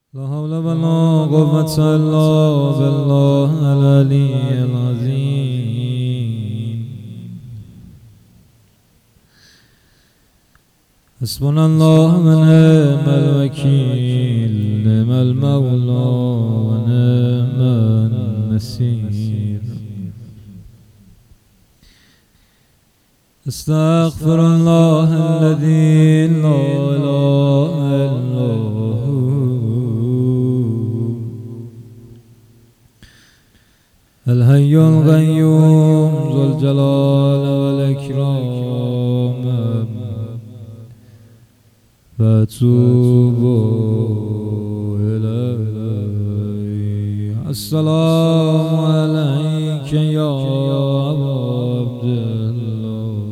لا حول ولا قوة إلا بالله العلي العظيم. حسبنا الله ونعم الوكيل، نعم المولى ونعم النصير. استغفر الله الذي لا إله إلا هو الحي القيوم ذو الجلال والإكرام، فتوبوا إليه. السلام عليك يا عبد الله.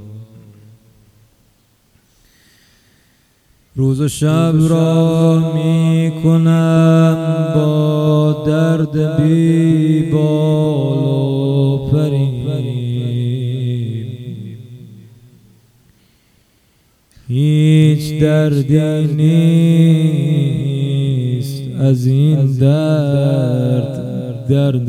روز و شب را می کنم با درد بی بال و پریم، هیچ دردی نیست از این درد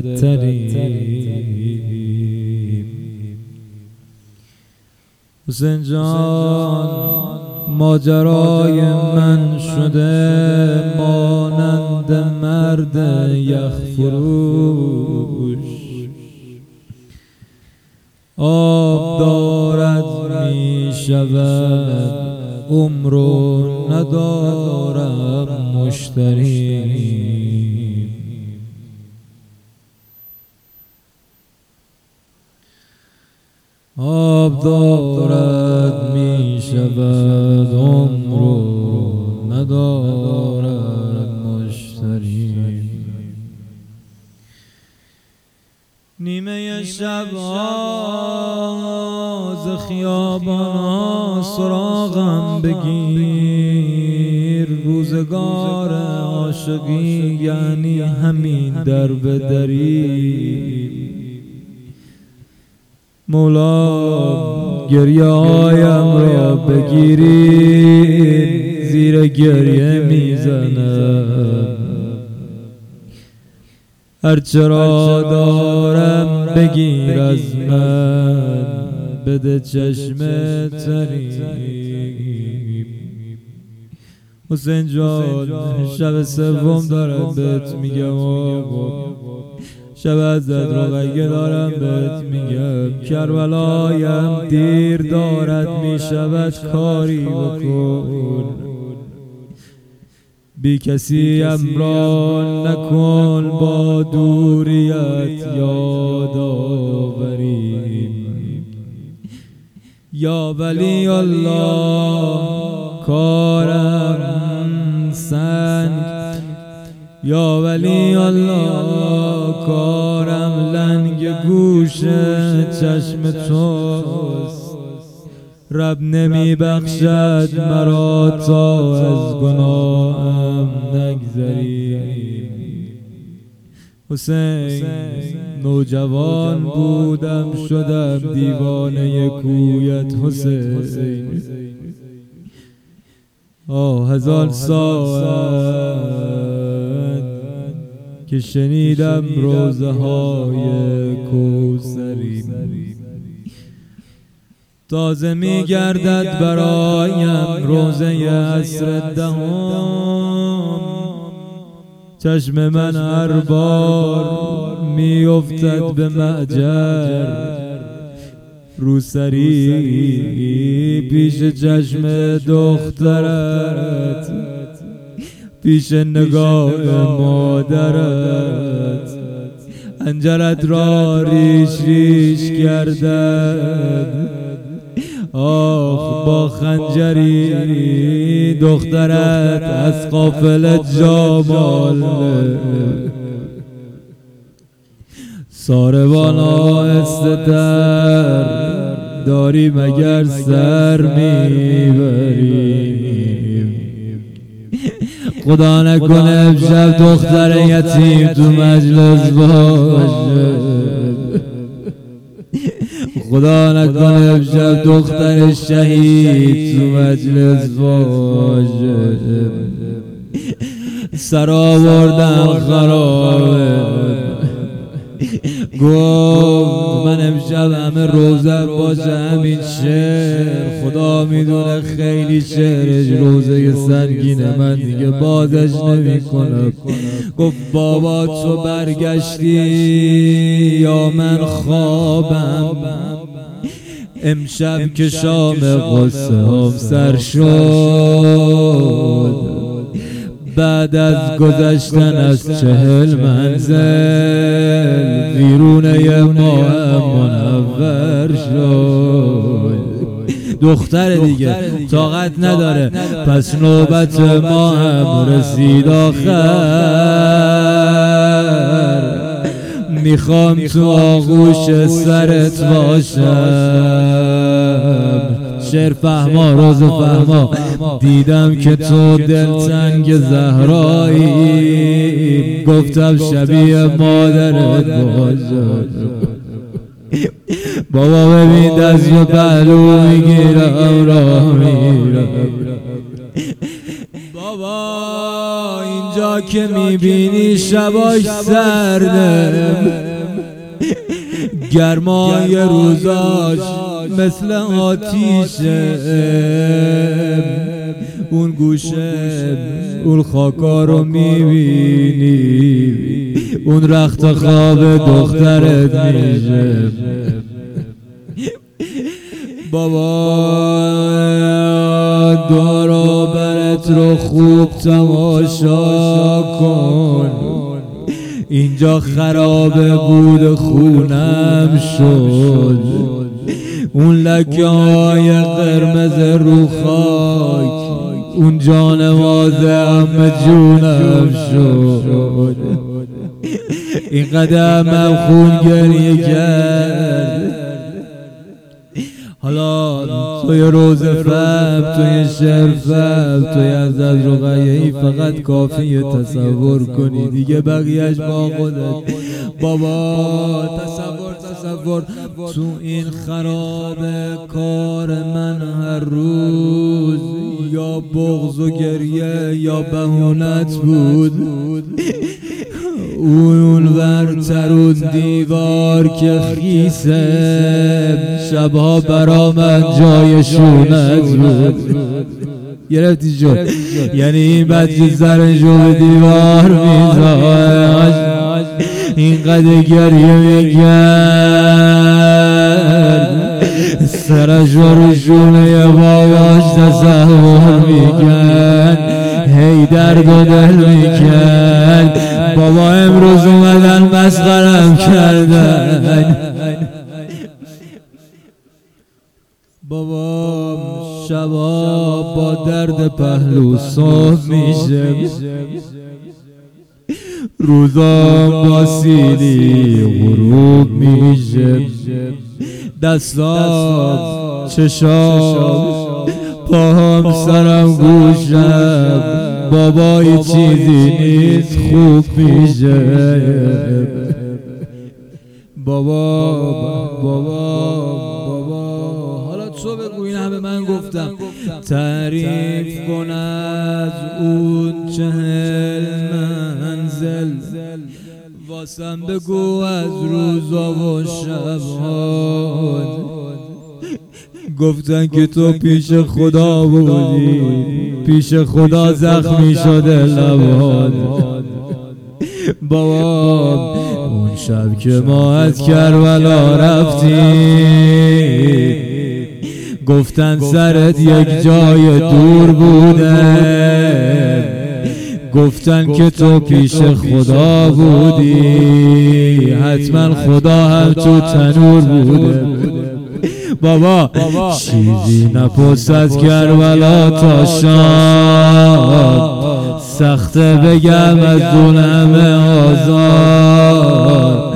بدتریم. حسین جان ماجرای من شده مانند مرد یخفروش، آب دارد می شود عمرو ندارم مشتری. آب دارد می شود عمرو ندارد مشتری. نیمه شب‌ها ز خیابان‌ها سراغم بگیر، روزگار عاشقی یعنی همین در به دری. مولا گریه هایم را بگیرید، زیر گریه میزنم. هرچه را دارم بگیر از من، بده چشم تری. حسین جان شب سوم دارم بهت میگم، شب ازت رو بگه دارم بهت میگم. کربلایم دیر دارد میشود کاری بکن، بی کسی امران نکن با دوریت یادآوری. یا ولی الله کارم سنگ، یا ولی الله کارم لنگ گوش چشم توست. رب نمی بخشد مرا تا از گناهم نگذری. حسین نوجوان بودم شدم دیوانه کویت حسین. هزار ساعت که شنیدم روزه های کوثری. تازه می گردد برایم روزه عصر دهم، چشم من هر بار می افتد به معجر. روسری پیش چشم دخترت، پیش نگاه مادرت، انجرت را ریش ریش کردن. آخ با خنجری دخترت از قافله جامال. ساربان آهسته تر داری مگر سر میبریم. خدا نکنه امشب دختر یتیم تو مجلس باشه، خدا نکنه امشب دختر شهید تو مجلس باشه. سر آوردم خرابه. گفت من امشب همه روزه باشه همین شعر. خدا میدونه خیلی شعرش روزه سنگینه، من دیگه بازش نمی کنم. گفت بابا تو برگشتی یا من خوابم؟ امشب که شام قصه هم سر شد، بعد از گذشتن از 40 منزل ویرونه ماه منور شد. دختر دیگه طاقت نداره، پس نوبت ما هم رسید آخر. میخوام تو آغوش سرت باشم. شعر فهما، روز فهما. دیدم که تو دلتنگ زهرایی، گفتم شبیه مادرت باشم. بابا ببین دست و پهلو میگیرم راه میرم. بابا اینجا که میبینی شباش سرده، گرمای روزاش مثل آتیشه. اون گوشه اون خاکا رو میبینی، اون رخت خواب دخترت میشه. بابا دور و برت رو خوب تماشا کن، اینجا خرابه بود خونم شد. اون لکه های قرمز رو خاک، اون جانماز همه جونم شد. این قدمم خون گریه کرد. حالا توی روز فهم، توی شعر فهم، توی از رقیه‌ای فقط کافیه تصور کنی، دیگه بقیهش با خودت. بابا تصور تو این خراب کار من هر روز یا بغض و گریه یا بهونت بود. اون ورتر اون دیوار که خیسه، شبها برا من جای شونت بود. گرفتی شد؟ یعنی این بچه سرشو به دیوار میزاش، اینقدر گریه میکرد، سرشو رو شونه باباش تصور میکرد، هی درد و دل میکرد. بابا امروز اومدن مسخرم کردن. بابا شبا با درد پهلو صبح میشه، روزا با سیلی غروب میشه. دستام چشام پاهم سرم گوشم، بابا یه چیزی نیست خوب میشه. بابا حالا تو بگو، این همه من گفتم. تعریف کن از اون 40 منزل، واسم بگو از روزا و شبها. گفتن که تو پیش خدا بودی، پیش خدا زخمی شده لبات. بابا اون شب که ما از کربلا رفتیم، گفتن سرت یک جای دور بوده، گفتن که تو پیش خدا بودی، حتما خدا هم تو تنور بوده. بابا چیزی نپرسد کربلا تا شام، سخته بگم از اون همه آزار.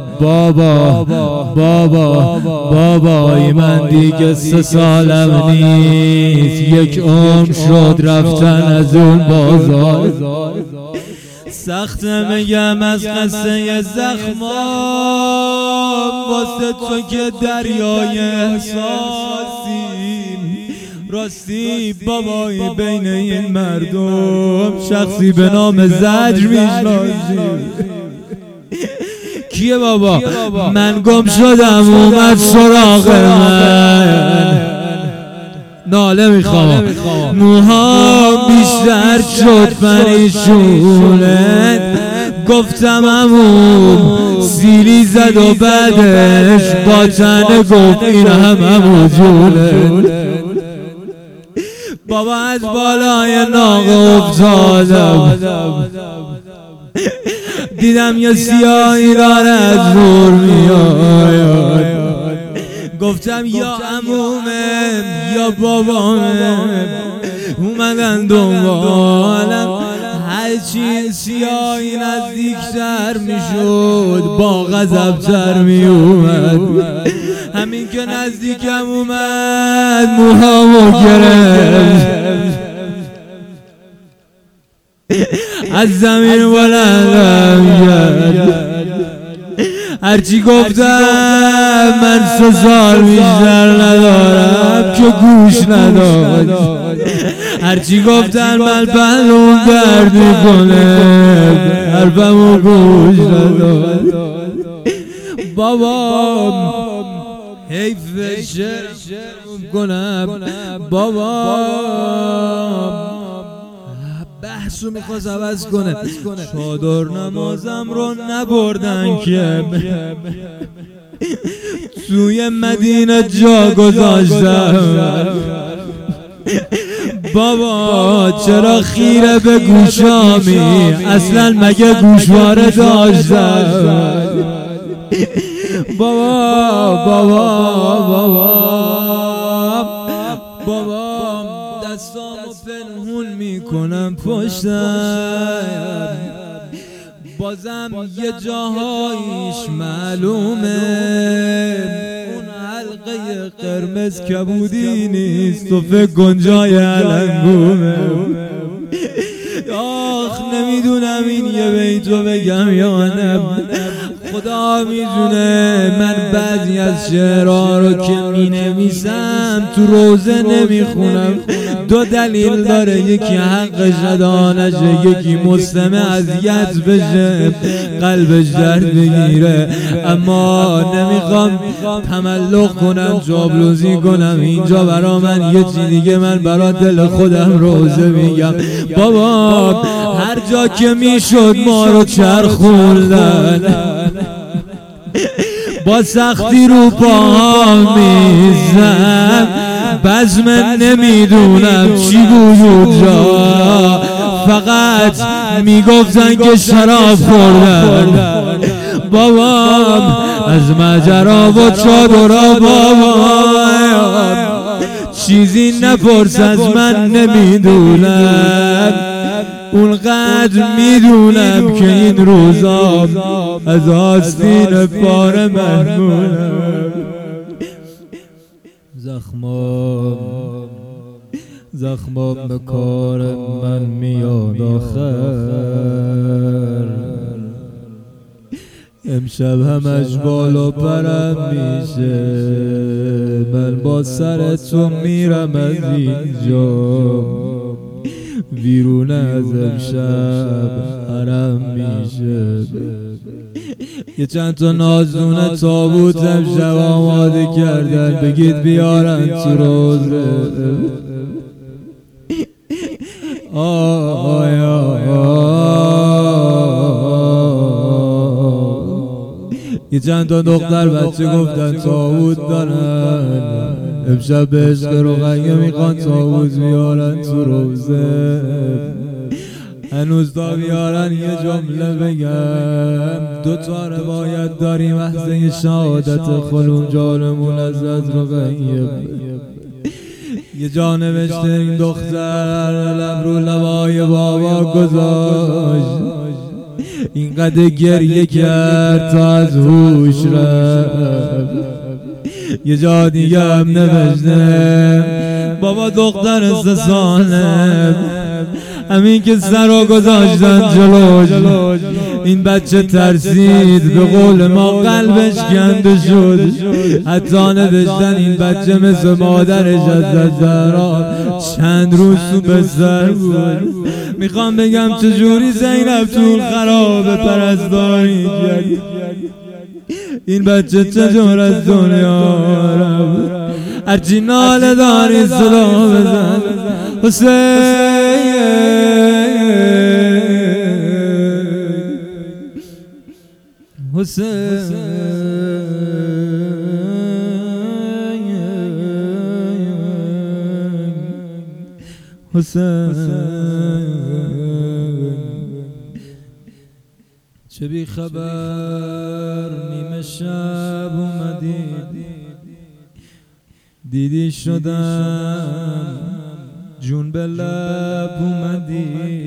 بابای من دیگه 3 سالم نیست، 1 عمر شد رفتن از اون بازار. سخته میگم از قصه زخمام، واسه تو که دریای احساسیم. راستی بابایی بین این مردم شخصی به نام زجر میشناسی. کیه بابا؟ من گم شدم اومد سراغ من، ناله میخوام، موها بیشتر شد پریشونه، گفتم عموم سیلی زد و بعدش با تنه گفت این همون جونه. بابا از بالای ناقه افتادم، دیدم یه سیاهی داره از دور میاد، گفتم یا عمومم یا بابامم اومدن دنبالم. هرچی سیاهی نزدیکتر میشد با غضب‌تر میومد، همین که نزدیکم اومد موهامو گرفت، از زمین بلندم کرد. هرچی گفتم من 3 سال بیشتر ندارم که گوش نداد، هرچی گفتم من پهلوم درد میکنه حرفمو گوش نداد. بابا حیف شرم کنم، بابا بحثو میخواست عوض کنه، چادر نمازم رو نبردن که توی مدینه جا گذاشتم. بابا چرا خیره به گوشامی، اصلا مگه گوشواره داشتم؟ بابا بابا بابا بابا دستامو پنهون میکنم پشتم، بازم یه جاهایش معلومه اون حلقه قرمز کبودی نیست و فکر کن جای علنگومه. آخ نمیدونم این یه بیتو بگم یا نه، خدا میدونه من بعضی از شعرها رو که مینویسم تو روزه نمیخونم. 2 دلیل داره، یکی حقش ادا نشه، یکی مستمع اذیت بشه قلبش درد بگیره. اما نمیخوام تملق کنم، چاپلوسی کنم اینجا برا من یه چی دیگه، من برا دل خودم روزه میگم. بابا هر جا که میشد ما رو چرخوندن، با سختی رو پاها میزن، بس من نمیدونم چی بود جا، فقط میگفتن که شراب خوردن. بابا از ماجرا و چادرها بابا چیزی نپرس از من، نمیدونم اونقدر میدونم که این روزا از آستین پاره محمولم. زخمام به کار من میاد آخر، امشب همش بالا پرم میشه، من با سر تو میرم از اینجا، بیرون از امشب حرم میشه. یه چند تا نازونه تابوت امشب آماده کردن، بگید بیارن تو روزه. یه چند تا دختر بچه گفتن تابوت دارن، امشب به عشق رقیه میخوان تابوت بیارن تو روزه. هنوز تا بیارن یه جمله بگم، 2 تا روایت داریم لحظه شهادت خانوم جانمون از رقیه. یه جا نوشته این دختر لب رو لبای بابا گذاشت، اینقدر گریه کرد تا از هوش رفت. یه جا دیگه هم نوشته بابا دختر 3 ساله، همین که سر رو گذاشتن جلوش این بچه ترسید، به قول ما قلبش کنده شد. حتی نوشتن این بچه مثل مادرش از زهرا چند روز تو بستر بود. میخوام بگم چجوری زینب تو خراب پرستاری کرد. این بچه چجور از دنیا رفت. هرچی ناله داری صدا بزن حسین حسین حسین. چه بی خبر نیمه شب اومدی، دیدی شدم جون به لب اومدی.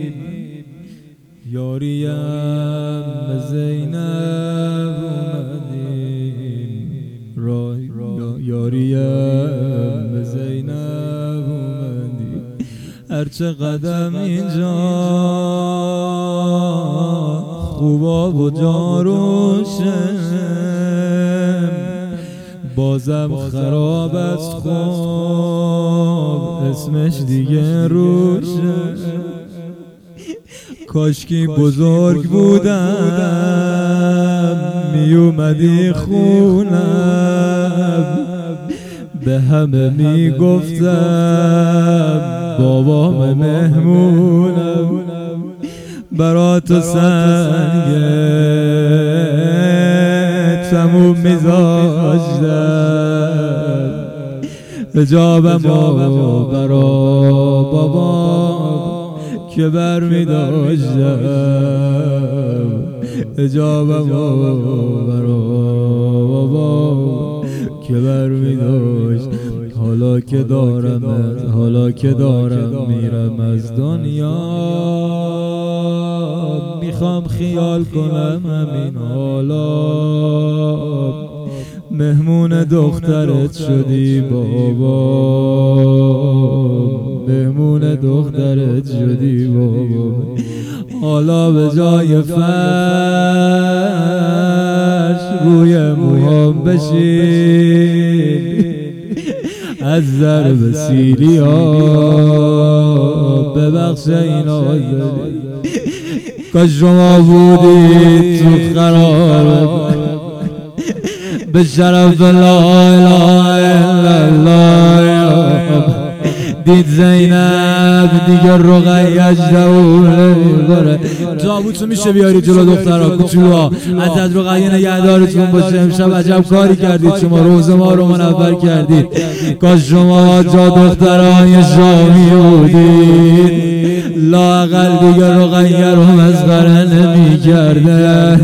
یاریم به زینب اومدی، یاریم به زینب اومدی. هرچه قدم اینجا خوبا و جاروشم، بازم خراب است خواب اسمش دیگه روشه. کاشکی بزرگ بودم می اومدی خونم، به همه می گفتم بابام مهمونم. برا تو سنگه تموم میذاشتم، حجابمو برا بابام که بر میداشتم، حجابمو برا بابام که بر میداشت. حالا که دارم میرم از دنیا، میخوام خیال کنم همین حالا. مهمون دخترت شدی بابا، مهمون دخترت شدی بابا. حالا به جای فرش روی موهام بشین، از ضرب سیلی ها ببخش این آزاری. کاش شما بودید تو خراب، به شرف لا اله الا الله. دید زینب دیگه رقیه‌اش دوله میبره. تابوتو میشه بیاری جلو دخترها کوچولوها، از رقیه نگهدارتون باشه. امشب عجب کاری کردید شما، روز ما رو منور کردید. کاش شما جا دخترهای شامی بودید، لااقل دیگه رقیه رو مسخره نمی‌کرده.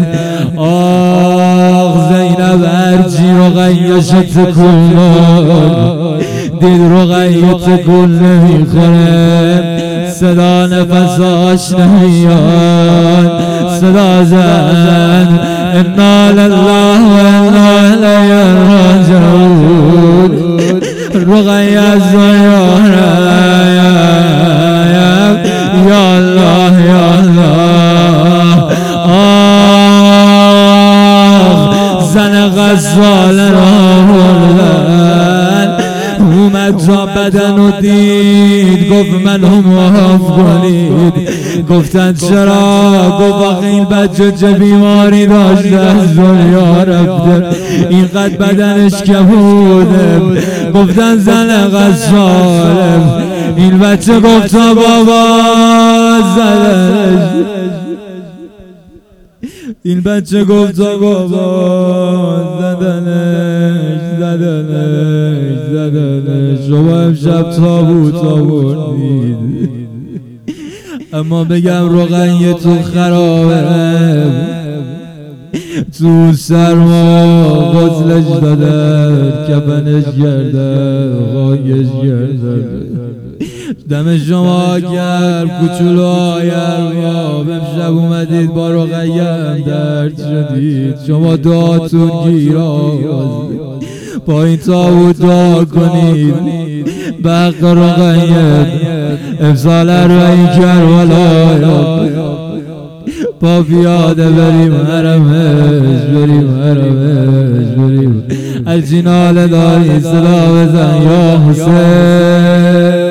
آخ زینب هرچی رقیه‌ش تکون دید رقیه تکون نمیخوره، صدا نفساش نمیاد، صدا زن انا لله و انا الیه راجعون. رقیه از یا الله یا الله. آه زن غزال را اومد تا بدن و دید، گفت منو معاف کنید. گفتن چرا؟ گفت آخه این بچه چه بیماری داشته از دنیا رفته، اینقدر بدنش کبوده. گفتن زن غزاله. این بچه گفت بابا زدنش، این بچه گفت بابا زدنش. شما امشب تابوت آوردید، اما بگم رقیه تو خرابه، تو سرما غسلش دادن، کفنش کردن، خاکش کردن. دم شما گرم کوچولوهای ارباب، امشب اومدید با رقیه هم درد شدید. شما دعاتون گیر آوازید، با این تابوت دعا کنید به حق رقیه. امسال اربعین کربلا با پیاده بریم حرمش، بریم حرمش، بریم. هرچی ناله داری صدا بزن یا حسین.